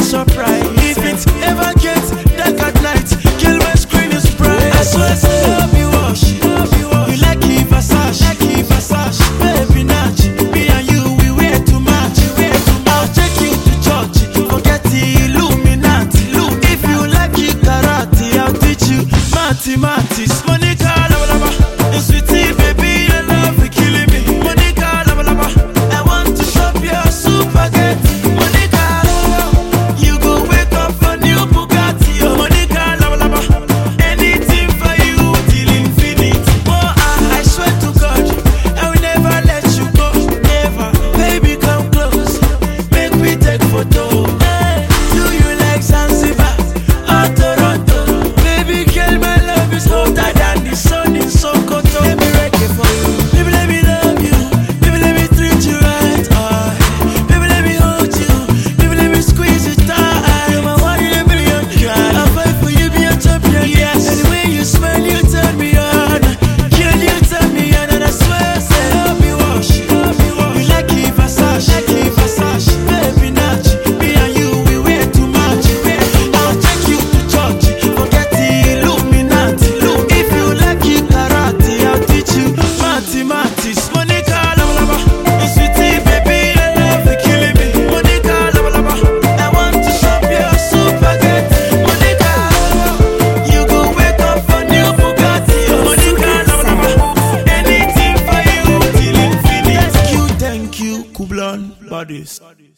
surprise. If it ever gets dark at night, kill my screen is bright. I swear to love you wash. You like it Versace, baby Natch. Me and you, we wear too much. I'll take you to church, forget the Illuminati. If you like it karate, I'll teach you mathematics. Monica, lava lava, and sweetie, baby, your love is killing me. Monica, lava lava, I want to shop your spaghetti. Monica, you go wake up for new Bugatti. Oh, Monica, lava lava, anything for you till infinity. Oh, I swear to God, I will never let you go, never. Baby, come close, make me take photo. Hey, do you like Zanzibar or Toronto? Baby girl, my love is hotter than the sun in Sokoto. Let me reggae for you. Baby, let me love you. Baby, let me treat you right. Baby, let me hold you. Baby, let me squeeze you tight. You're my one in a million guy. I'll fight for you, be a champion, yes. And the way you smile, you turn me on. Girl, you turn me on, and I swear, say, love you wash. You like it Versace, baby Natch. Me and you, we wear too much. I'll take you to church, forget the Illuminati. If you like it karate, I'll teach you mathematics. Monica, lava lava, and sweetie, baby, your love is killing me. Monica, lava lava, I want to shop your spaghetti. Monica, you go wake up for new Bugatti. Monica, lava lava, anything for you till infinity. Thank you, Kublon Bodies.